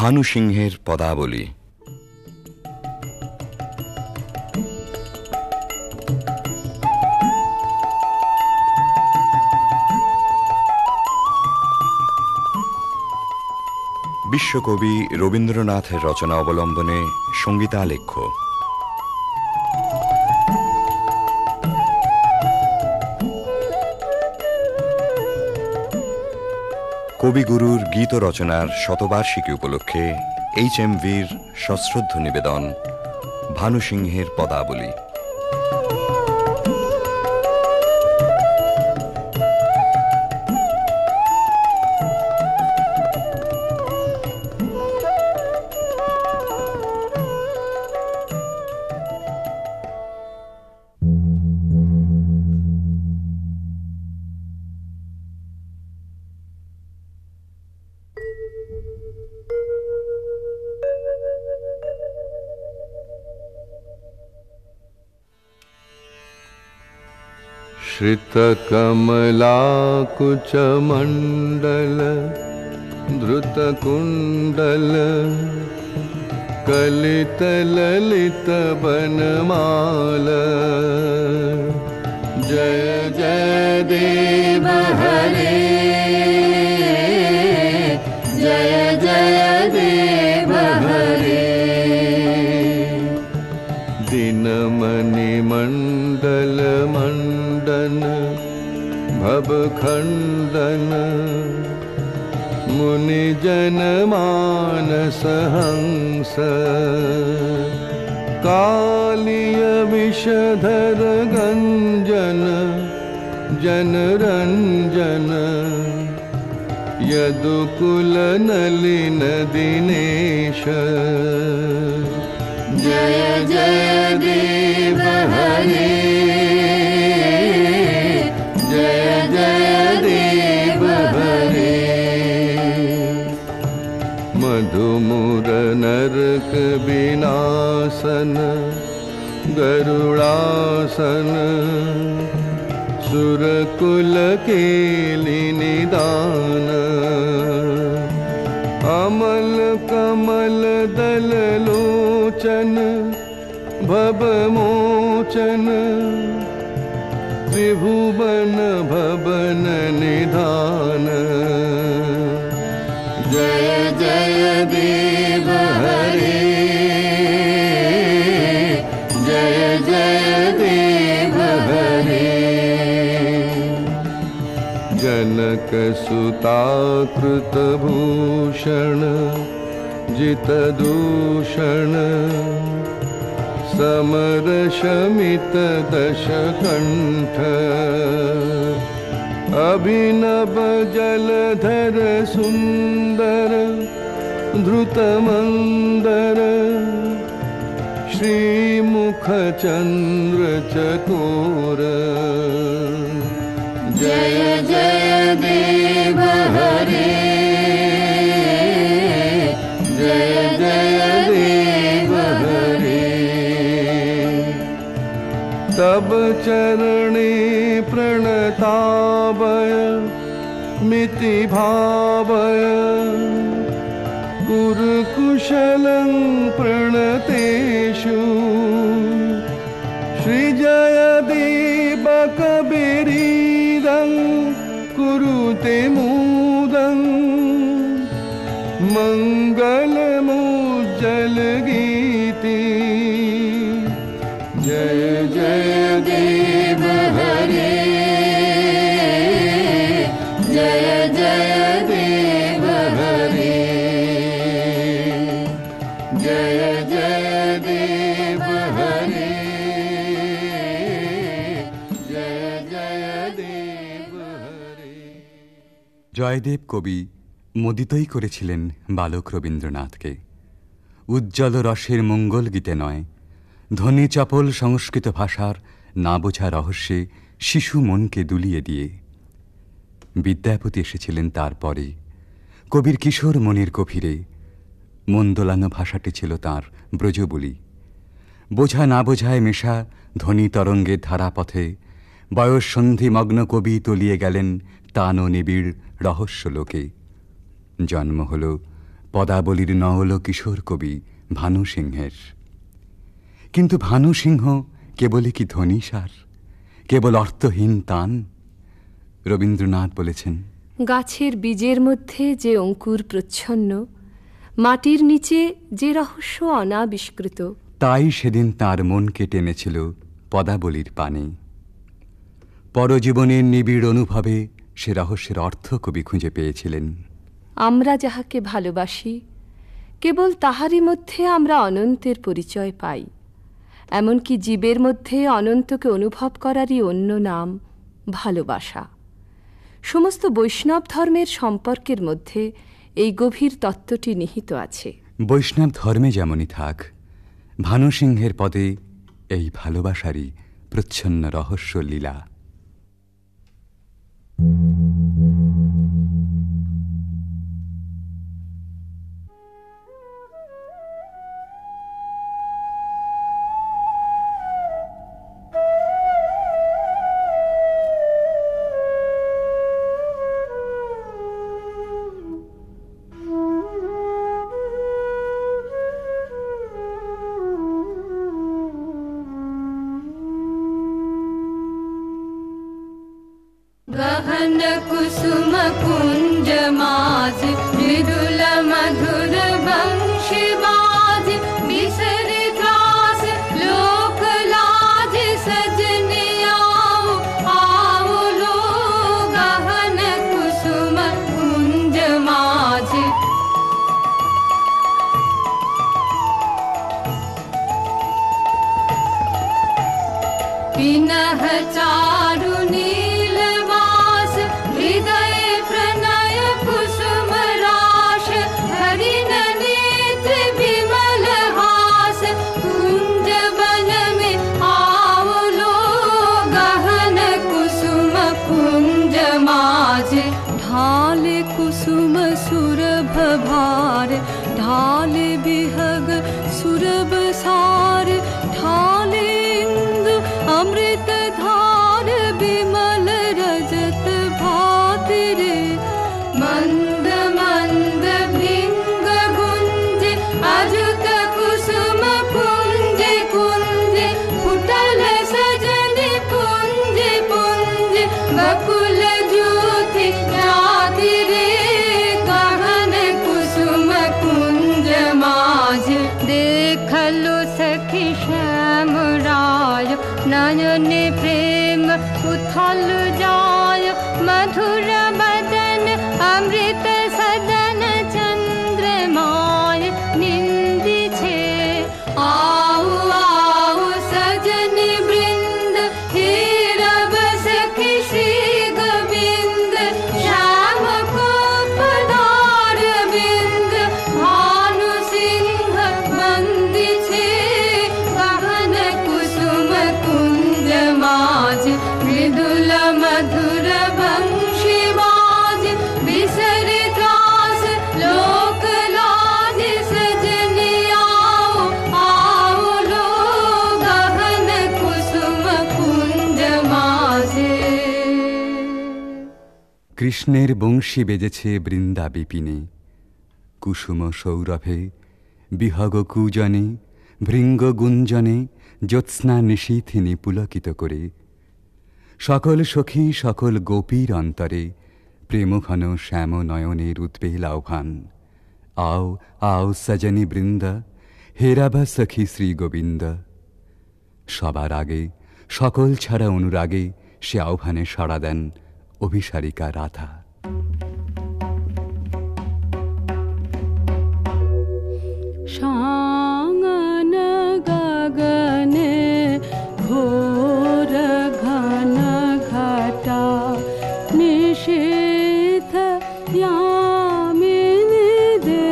ভানু সিংহের পদাবলী। বিশ্বকবি রবীন্দ্রনাথের রচনা অবলম্বনে সঙ্গীতালেখ্য। কবিগুরুর গীত রচনার শতবার্ষিকী উপলক্ষে HMVর সশ্রদ্ধ নিবেদন ভানু সিংহের পদাবলী। श्रितकमलाकुचमण्डल धृतकुण्डल कलितललितवनमाल। जय जय देव हरे, जय जय देव हरे। दिनमणिमण्डल मण्डन भवखण्डन मुनिजन मानस हंस। कालिय विषधर गंजन जनरंजन यदुकुल नलिन दिनेश। जय जय देव हरे, जय जय देव हरे। मधुमुर नरक विनाशन गरुड़ासन सुरकुल केलि निदान। अमल कमल दल लोचन भवमोचन त्रिभुवन भवन निधान। जय जय देव हरे, जय जय देव हरे। जनक सुता कृत भूषण जित दूषण समर शमित दशकंठ। अभिनव जलधर सुंदर धृत मंदर श्रीमुख चंद्र चकोर। जय जय देव हरे, जय जय देव हरे। तब चरणे प्रणतावय मिति भावय गुरुकुशलं प्रणतेषु। श्रीजयदीपकबिरीदं कुरुते मुदं मङ्गलमुज्जलगीति। जय जय देव हरे, जय जय देव हरे, जय जय देव हरे, जय जय देव हरे। জয়দেব কবি মোদিতই করেছিলেন বালক রবীন্দ্রনাথকে। উজ্জ্বল রসের মঙ্গল গীতে নয়, ধ্বনি চপল সংস্কৃত ভাষার না বোঝা রহস্যে শিশু মনকে দুলিয়ে দিয়ে। বিদ্যাপতি এসেছিলেন তারপরে, কবির কিশোর মনের গভীরে। মন দোলানো ভাষাটি ছিল তাঁর ব্রজবুলি। বোঝা না বোঝায় মেশা ধ্বনি তরঙ্গের ধারাপথে বয়স সন্ধিমগ্ন কবি তলিয়ে গেলেন তান ও নিবিড় রহস্য লোকে। জন্ম হল পদাবলীর নওল কিশোর কবি ভানু সিংহের। কিন্তু ভানু সিংহ কেবলই কি ধ্বনিসার, কেবল অর্থহীন তান? রবীন্দ্রনাথ বলেছেন, গাছের বীজের মধ্যে যে অঙ্কুর প্রচ্ছন্ন, মাটির নিচে যে রহস্য অনাবিষ্কৃত, তাই সেদিন তার মনকে টেনেছিল পদাবলীর পানে। পরজীবনের নিবিড় অনুভবে সে রহস্যের অর্থ কবি খুঁজে পেয়েছিলেন। আমরা যাহাকে ভালোবাসি, কেবল তাহারই মধ্যে আমরা অনন্তের পরিচয় পাই। এমনকি জীবের মধ্যে অনন্তকে অনুভব করারই অন্য নাম ভালোবাসা। সমস্ত বৈষ্ণব ধর্মের সম্পর্কের মধ্যে এই গভীর তত্ত্বটি নিহিত আছে। বৈষ্ণব ধর্মে যেমনই থাক, ভানু সিংহের পদে এই ভালোবাসারই প্রচ্ছন্ন রহস্য লীলা। गहन कुसुम कुंज माज मृदुल मधुर वंशी बाज बिसर त्रास लोक लाज सजनी आओ आओ लो गहन कुसुम कुंज माज पिनह चारु नीलवास हृदय प्रणय कुसुम राश हरिण नेत्र विमल हास कुंज वन में आओ लो गहन कुसुम कुंज माज ढाल कुसुम सुरभ भार ढाल बिहग सुरभ सार ढाल इंदु अमृत धार विमल रजत भात रे मंद मंद भृंग गुंज अजुत कुसुम कुंज कुंज फुटल सजन पुंज पुंज बकुल ज्योति जाति रे गहन कुसुम कुंज माज देखलो सखी श्याम राय नयन प्रेम उथल जाय मधुर बदन अमृत सदन चंद्रमाय निंदी छे आओ आओ सजन वृंद हे रब सखी श्री गोविंद श्याम को पधार बिंद भानु सिंह बंदी छे गहन कुसुम कुंज माज मृदुल मधुर वंशी बाज बिसर त्रास लोक लाज सजनी आओ आओ लो गहन कुसुम कुंज माजे কৃষ্ণের বংশী বেজেছে বৃন্দা বিপিনে, কুসুম সৌরভে বিহগ কূজনে ভৃঙ্গ গুঞ্জনে জ্যোৎস্না নিশীথিনী পুলকিত করে। সকল সখী সকল গোপীর অন্তরে প্রেমঘন শ্যাম নয়নের উদ্বেল আহ্বান। আও আও সজনী বৃন্দ হেরাবা সখী শ্রী গোবিন্দ। সবার আগে সকল ছাড়া অনুরাগে সে আহ্বানে সাড়া দেন অভিসারিকা রাধা। शांगन गगने घोर घन घटा निशीथ यामिनी दे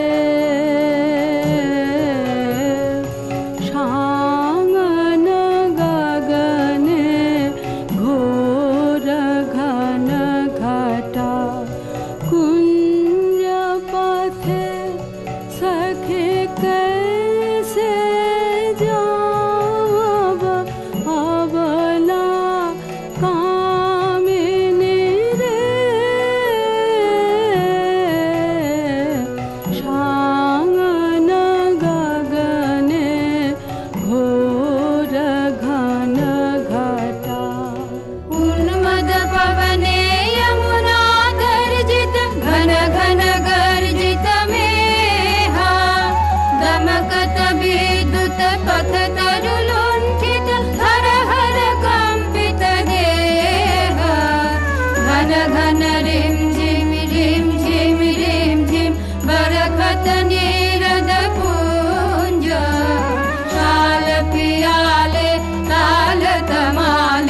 शांगन गगने घोर घन घटा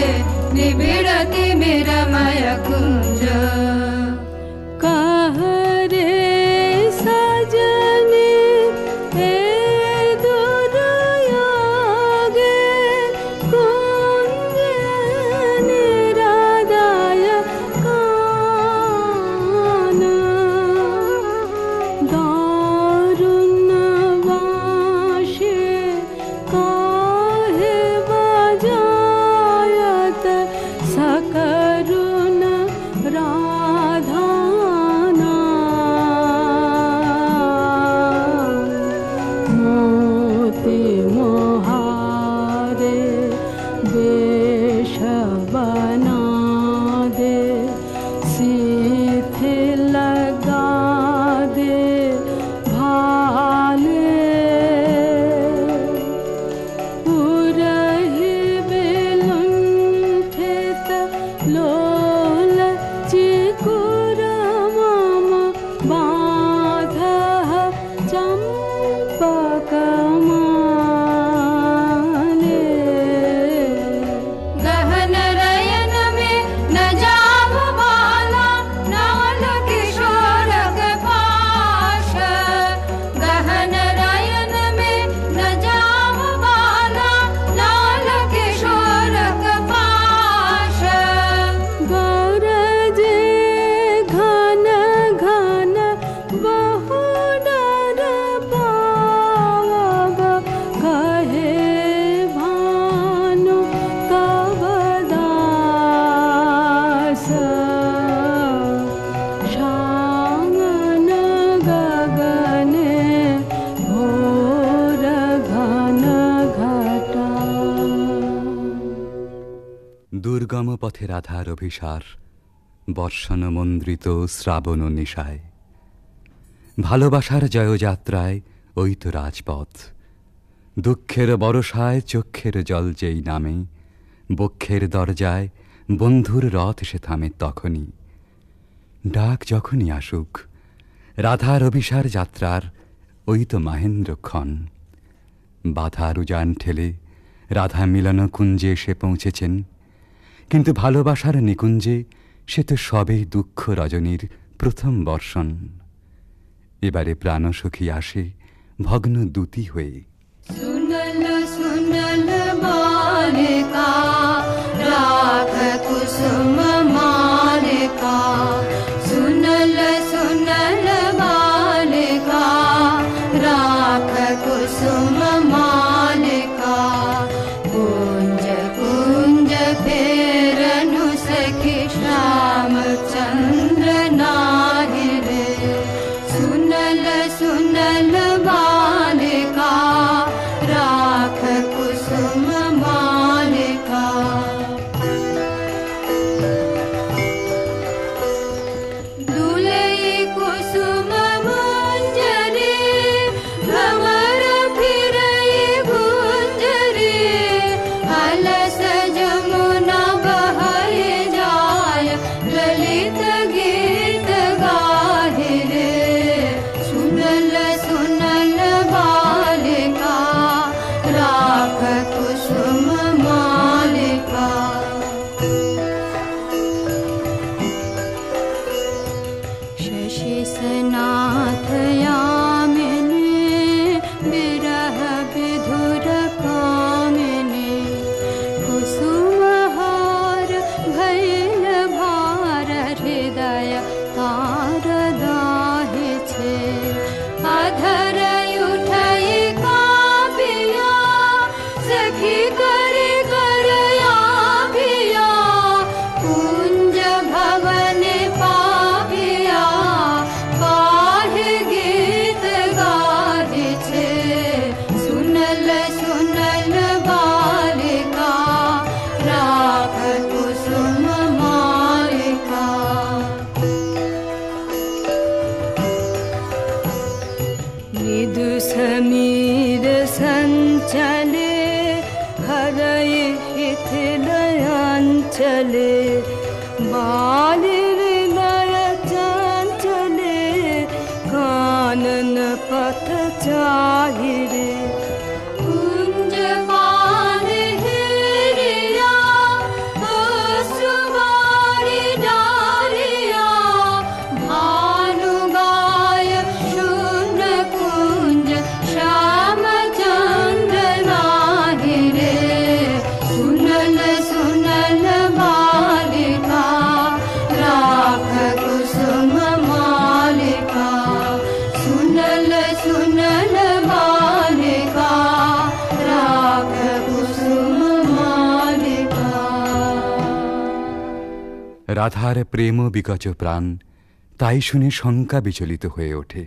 निबिड़ति निरमय कुंज कह रे सजनी हे दूर यागे कुंज निरादाय कान दारुण वाशे काहे बजायत सकरुण राधाना मोती मोहारे वेश बना दे सीथे लगा दे भाले पुरहि बिलुंठित लोल चिकुर मम बाधः चंपकमाले गहन रयन में न जाव बाला नाल किशोर पाश गहन रयन में न जाव बाला नाल किशोर पाश गरजे घन घन बहु डर पावब कहे भानु तब दास शांगन गगने घोर घन घटा দুর্গম পথে রাধার অভিসার বর্ষণ মন্দ্রিত শ্রাবণ নিশায় ভালোবাসার জয়যাত্রায় ওই তো রাজপথ দুঃখের বরষায় চক্ষের জল যেই নামে বক্ষের দরজায় বন্ধুর রথ সে থামে তখনই ডাক যখনই আসুক রাধার অভিসার যাত্রার ওই তো মাহেন্দ্রক্ষণ বাধার উজান ঠেলে রাধা মিলন কুঞ্জে এসে পৌঁছেছেন কিন্তু ভালোবাসার নিকুঞ্জে সে তো সবেই দুঃখ রজনীর প্রথম বর্ষণ এবারে প্রাণসখী আসে ভগ্ন দূতি হয়ে सुनल सुनल बालिका राख कुसुम मालिका सुनल सुनल बालिका राख कुसुम मालिका कुंज कुंज फेरनु सखी श्याम चंद्र नाहि रे सुनल सुनल बालिका राख कुसुम मालिका दुलई कुसुम मंजरी भंवर फिरई गुंजरी अलस जमुना बहई जाय ललित गीत गाहि रे सुनल सुनल बालिका राख कुसुम मालिका शशि सनाथ यामिनी विरह विधुर कामिनी कुसुम हार भैल भार हृदय तार दाहि छे अधर उठई कापिया सखी करे करया पिया कुंज भवन पापिया काहे गीत गाहि छे सुनल सुनल बालिका राख कुसुम मालिका निदु समीर संचले हरय शिथिलयांचले बालि हृदय चंचले कानन पथ चाहि रे कुंज पान हिरिया রাধার প্রেম বিকচ প্রাণ, তাই শুনে শঙ্কা বিচলিত হয়ে ওঠে।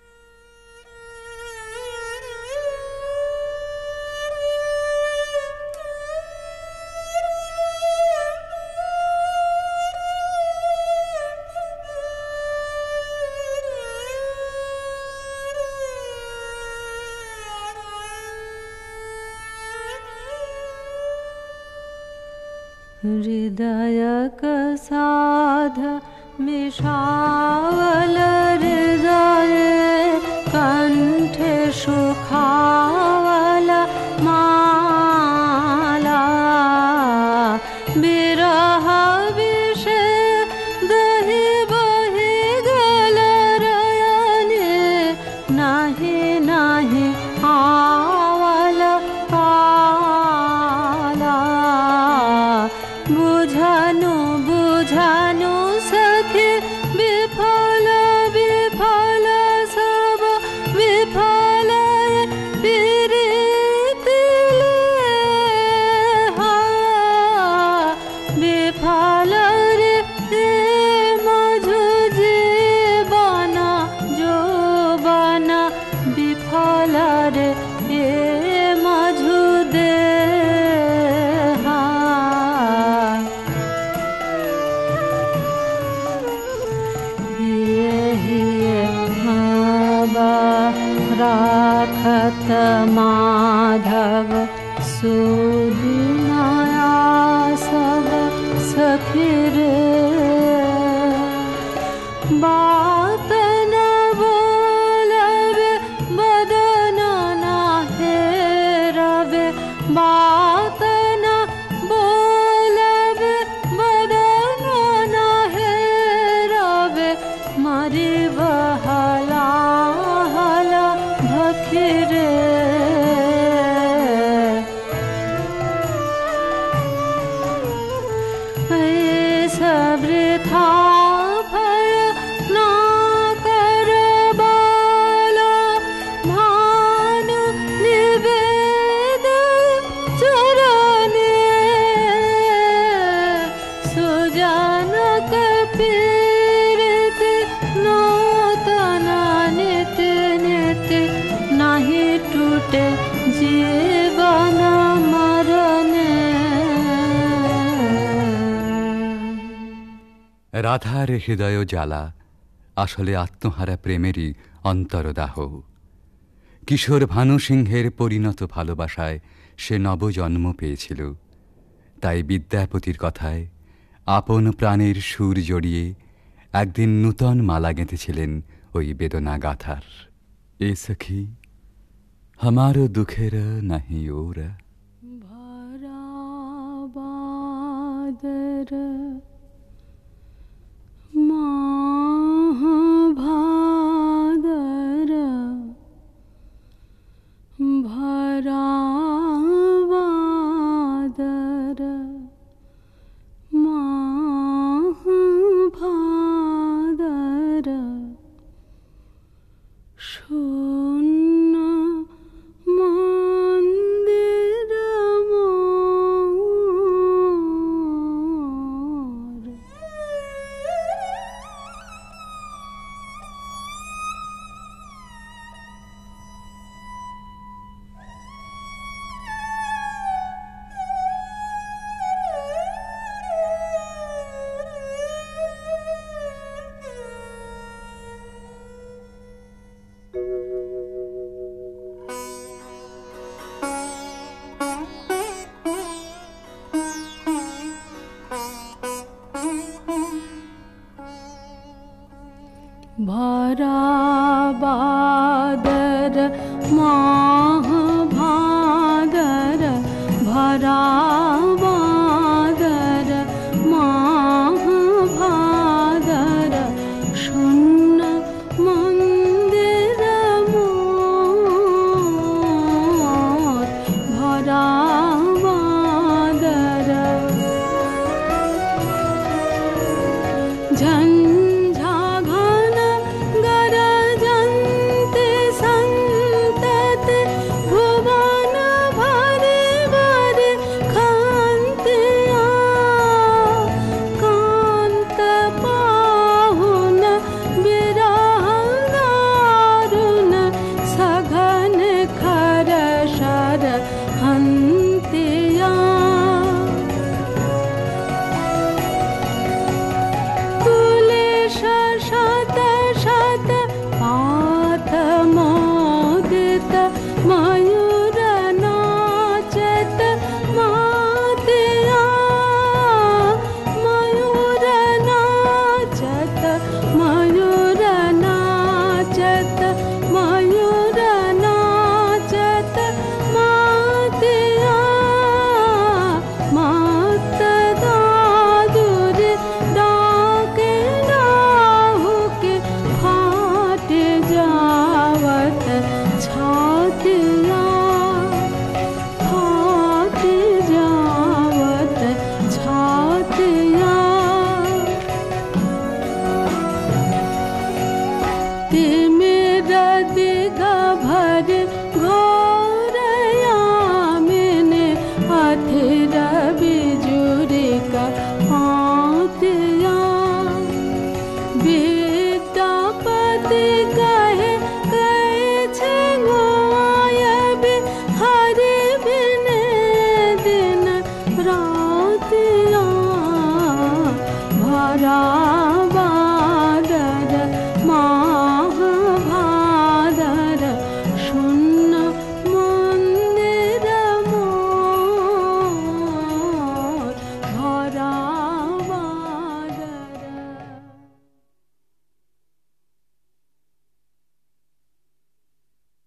हृदय साध मिषावल हृदय कंठ सुखावल माला बिरह विष दहि बहि गल रयने नाही नाही आवल काला बुझानु बुझानु सखी विफल विफल सब विफल पीरिति हा विफल रे मझु जीवन जो बना विफल रे मझु दे राखत माधव सुदिनाया सब सखी रे बात न बोलबे बदन न हेरबे बात न बोलबे बदन न हेरबे मरी बहला भखिरे सबृथा भय ना करबाला भानु निवेद चरणे सुजनक पीरिति नूतन नित्य नित्य नहीं टूटे जीवन मरणे। রাধার হৃদয় জ্বালা আসলে আত্মহারা প্রেমেরই অন্তরদাহ। কিশোর ভানু সিংহের পরিণত ভালোবাসায় সে নবজন্ম পেয়েছিল। তাই বিদ্যাপতির কথায় আপন প্রাণের সুর জড়িয়ে একদিন নূতন মালা গেঁথেছিলেন ওই বেদনা গাথার। এ সখী हमारो दुखेर नहीं ओर भरा बादर माह भादर भरा बादर माह भादर शून्य मंदिर भरा